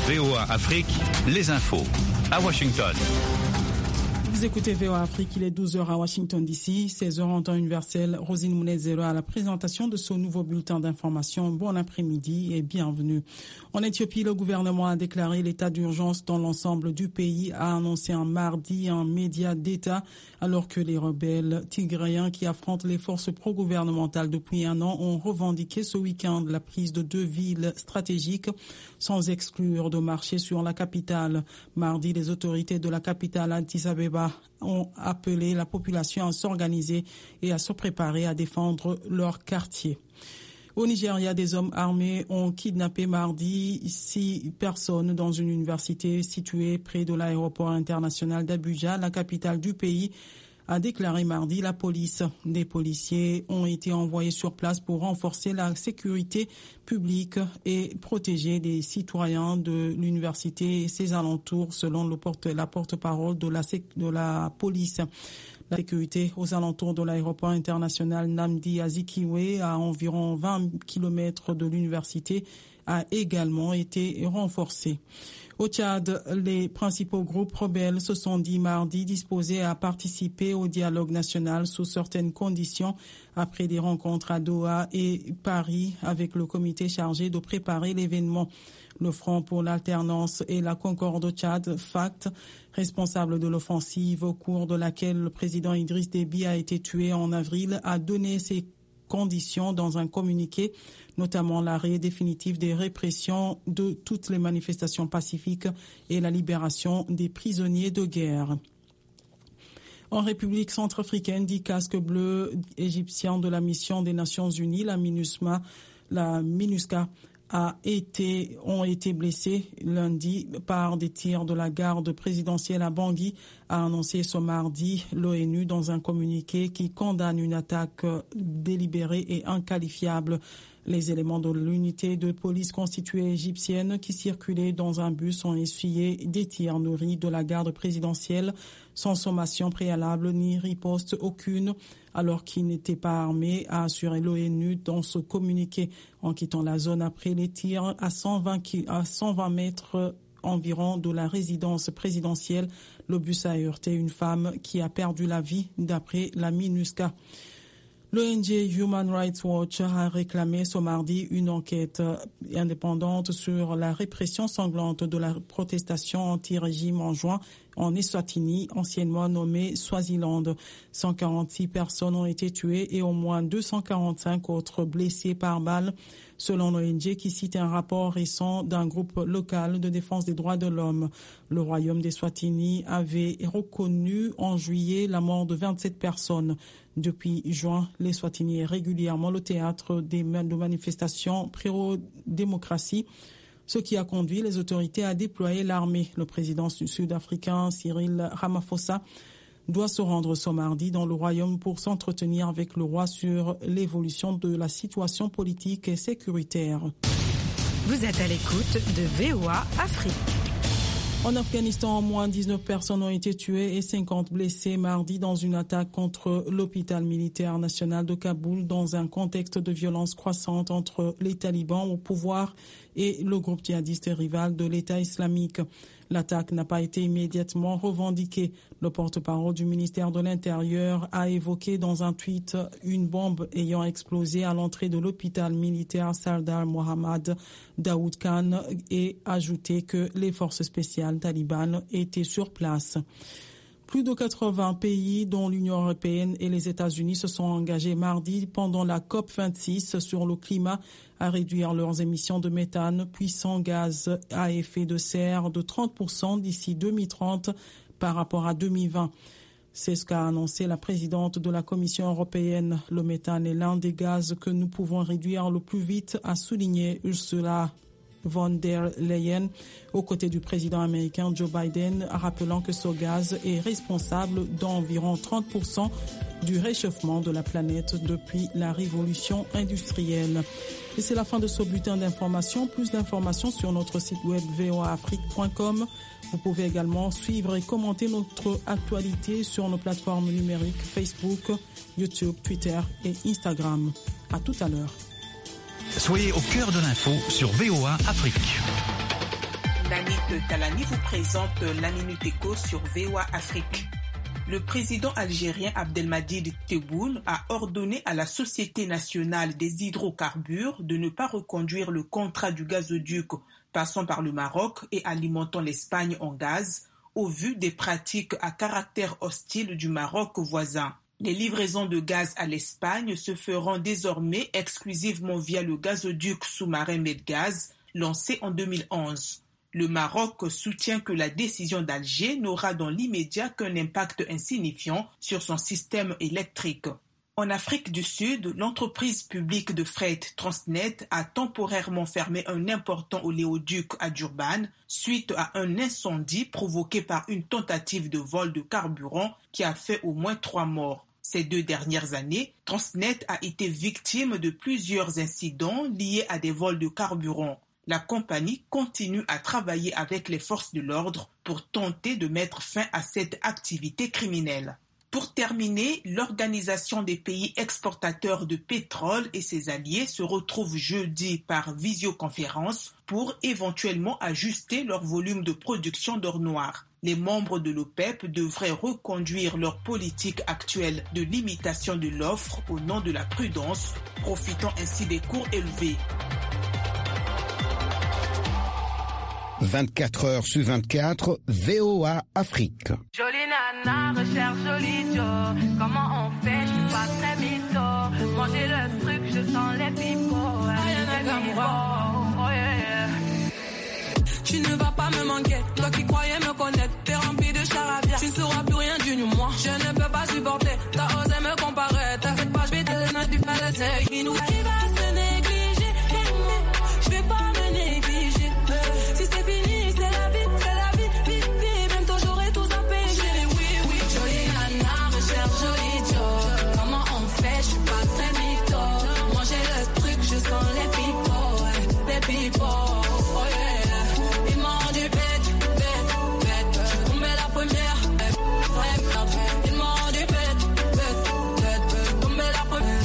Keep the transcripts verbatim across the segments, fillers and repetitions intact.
V O A Afrique, les infos à Washington. Vous écoutez V O A Afrique, il est douze heures à Washington D C, seize heures en temps universel. Rosine Mounezero à la présentation de ce nouveau bulletin d'information. Bon après-midi et bienvenue. En Éthiopie, le gouvernement a déclaré l'état d'urgence dans l'ensemble du pays, a annoncé un mardi un média d'État, alors que les rebelles tigréens qui affrontent les forces pro-gouvernementales depuis un an ont revendiqué ce week-end la prise de deux villes stratégiques, sans exclure de marché sur la capitale. Mardi, les autorités de la capitale Addis Abeba ont appelé la population à s'organiser et à se préparer à défendre leur quartier. Au Nigeria, des hommes armés ont kidnappé mardi six personnes dans une université située près de l'aéroport international d'Abuja, la capitale du pays, a déclaré mardi la police. Des policiers ont été envoyés sur place pour renforcer la sécurité publique et protéger les citoyens de l'université et ses alentours, selon le porte, la porte-parole de la, de la police. La sécurité aux alentours de l'aéroport international Nnamdi Azikiwe, à environ vingt kilomètres de l'université, a également été renforcée. Au Tchad, les principaux groupes rebelles se sont dit mardi disposés à participer au dialogue national sous certaines conditions après des rencontres à Doha et Paris avec le comité chargé de préparer l'événement. Le Front pour l'alternance et la concorde au Tchad, FACT, responsable de l'offensive au cours de laquelle le président Idriss Déby a été tué en avril, a donné ses conditions dans un communiqué, notamment l'arrêt définitif des répressions de toutes les manifestations pacifiques et la libération des prisonniers de guerre. En République centrafricaine, dix casques bleus égyptiens de la mission des Nations Unies, la MINUSMA, la MINUSCA, a été, ont été blessés lundi par des tirs de la garde présidentielle à Bangui, a annoncé ce mardi l'ONU dans un communiqué qui condamne une attaque délibérée et inqualifiable. Les éléments de l'unité de police constituée égyptienne qui circulaient dans un bus ont essuyé des tirs nourris de la garde présidentielle sans sommation préalable ni riposte aucune, alors qu'ils n'étaient pas armés, a assuré l'ONU dans ce communiqué. En quittant la zone après les tirs à cent vingt, à cent vingt mètres environ de la résidence présidentielle, le bus a heurté une femme qui a perdu la vie, d'après la MINUSCA. L'O N G Human Rights Watch a réclamé ce mardi une enquête indépendante sur la répression sanglante de la protestation anti-régime en juin en Eswatini, anciennement nommée Swaziland. cent quarante-six personnes ont été tuées et au moins deux cent quarante-cinq autres blessées par balle, selon l'O N G qui cite un rapport récent d'un groupe local de défense des droits de l'homme. Le royaume d'Eswatini avait reconnu en juillet la mort de vingt-sept personnes. Depuis juin, l'Eswatini est régulièrement le théâtre des de manifestations pro-démocratie, ce qui a conduit les autorités à déployer l'armée. Le président sud-africain Cyril Ramaphosa doit se rendre ce mardi dans le royaume pour s'entretenir avec le roi sur l'évolution de la situation politique et sécuritaire. Vous êtes à l'écoute de V O A Afrique. En Afghanistan, au moins dix-neuf personnes ont été tuées et cinquante blessées mardi dans une attaque contre l'hôpital militaire national de Kaboul dans un contexte de violence croissante entre les talibans au pouvoir et le groupe djihadiste rival de l'État islamique. L'attaque n'a pas été immédiatement revendiquée. Le porte-parole du ministère de l'Intérieur a évoqué dans un tweet une bombe ayant explosé à l'entrée de l'hôpital militaire Sardar Mohammad Daoud Khan et ajouté que les forces spéciales talibanes étaient sur place. Plus de quatre-vingts pays, dont l'Union européenne et les États-Unis, se sont engagés mardi pendant la COP vingt-six sur le climat à réduire leurs émissions de méthane, puissant gaz à effet de serre, de trente pour cent d'ici deux mille trente par rapport à deux mille vingt. C'est ce qu'a annoncé la présidente de la Commission européenne. Le méthane est l'un des gaz que nous pouvons réduire le plus vite, a souligné Ursula von der Leyen, aux côtés du président américain Joe Biden, rappelant que ce gaz est responsable d'environ trente pour cent du réchauffement de la planète depuis la révolution industrielle. Et c'est la fin de ce bulletin d'information. Plus d'informations sur notre site web v o a afrique point com. Vous pouvez également suivre et commenter notre actualité sur nos plateformes numériques Facebook, YouTube, Twitter et Instagram. À tout à l'heure. Soyez au cœur de l'info sur V O A Afrique. Nanit Talani vous présente la Minute Éco sur V O A Afrique. Le président algérien Abdelmadjid Tebboune a ordonné à la Société nationale des hydrocarbures de ne pas reconduire le contrat du gazoduc passant par le Maroc et alimentant l'Espagne en gaz, au vu des pratiques à caractère hostile du Maroc voisin. Les livraisons de gaz à l'Espagne se feront désormais exclusivement via le gazoduc sous-marin Medgaz, lancé en deux mille onze. Le Maroc soutient que la décision d'Alger n'aura dans l'immédiat qu'un impact insignifiant sur son système électrique. En Afrique du Sud, l'entreprise publique de fret Transnet a temporairement fermé un important oléoduc à Durban suite à un incendie provoqué par une tentative de vol de carburant qui a fait au moins trois morts. Ces deux dernières années, Transnet a été victime de plusieurs incidents liés à des vols de carburant. La compagnie continue à travailler avec les forces de l'ordre pour tenter de mettre fin à cette activité criminelle. Pour terminer, l'Organisation des pays exportateurs de pétrole et ses alliés se retrouvent jeudi par visioconférence pour éventuellement ajuster leur volume de production d'or noir. Les membres de l'OPEP devraient reconduire leur politique actuelle de limitation de l'offre au nom de la prudence, profitant ainsi des cours élevés. vingt-quatre heures sur vingt-quatre, V O A Afrique. Jolie nana, recherche joli Joe. Comment on fait, je suis pas très mytho. Manger le truc, je sens les pipots. Oh, yeah, yeah. Tu ne vas pas me manquer, toi qui croyais me connaître. T'es rempli de charabia, tu ne sauras plus rien du moi. Je ne peux pas supporter, t'as osé me comparer. T'inquiète pas, je vais te les notes du palais. Qui va se négliger, je vais pas me négliger. Si c'est fini, c'est la vie, c'est la vie, vie, vie. Bientôt j'aurai tout zappé. J'ai dit oui, oui. Jolie nana, recherche joli Joe. Comment on fait, je suis pas très mytho. Manger le truc, je sens les pipots, les pipots. Oh yeah. Ils m'ont rendu bête, bête, bête. J'ai tombé la première. Ils m'ont rendu bête, bête, bête. J'ai tombé la première.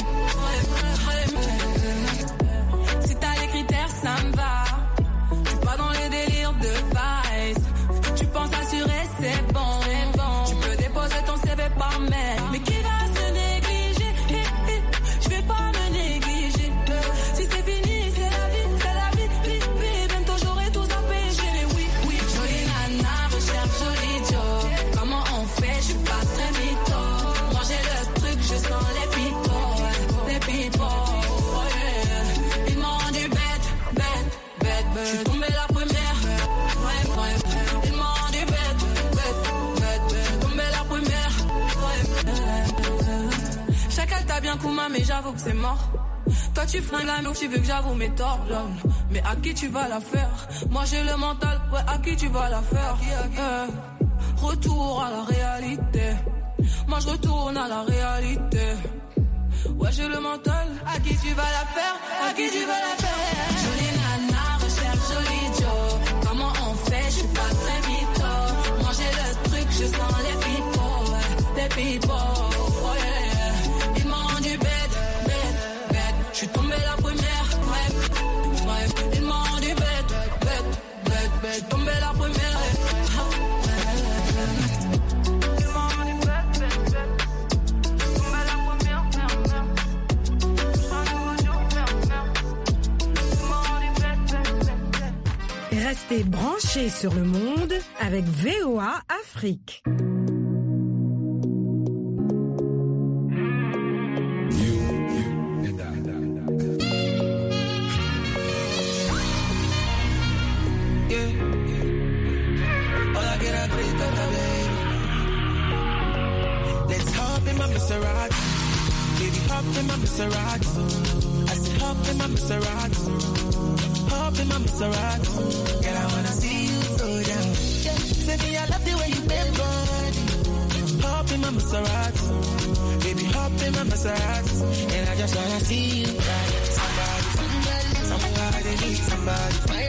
Si t'as les critères, ça me va. Dans les délires de vice, tu penses assurer, c'est bon, c'est bon. Tu peux déposer ton C V par mail, mais qui va se négliger? Eh, eh, je vais pas me négliger. Si c'est fini, c'est la vie, c'est la vie, vie, vie. Bientôt j'aurai tout zappé. J'ai les oui, oui. Jolie nana, recherche joli Joe. Comment on fait? Je suis pas très mytho. Manger le truc, je sens les pipots, les pipots. Oh yeah. Ils m'ont rendu bête, bête, bête, bête. Je suis tombé la première. Ouais, ouais. Ils m'ont rendu bête, bête, bête, bête. Tombé la première. Ouais. Chacal t'a bien Kouma, mais j'avoue que c'est mort. Toi tu flingues la meuf, tu veux que j'avoue mes torts. Mais à qui tu vas la faire? Moi j'ai le mental, ouais, à qui tu vas la faire? Euh, retour à la réalité. Moi je retourne à la réalité. Ouais j'ai le mental, à qui tu vas la faire? À qui tu vas la faire? Jolie nana, recherche joli Joe. Comment on fait? Je suis pas très mytho. Manger le truc, je sens les pipots, les pipots. Oh yeah. Ils m'ont rendu bête, bête, bête. Je suis tombé la première. Ouais, ouais. Ils m'ont rendu bête, bête, bête, bête. Je suis tombé la première. Restez branchés sur le monde avec V O A Afrique. Maserati. I said, hop in my Maserati. Hop in my Maserati. Girl, I wanna see you go down. Yeah. Say me, I love the way you bend body. Hop in my Maserati. Baby, hop in my Maserati. And I just wanna see you ride. Somebody, somebody, somebody need somebody.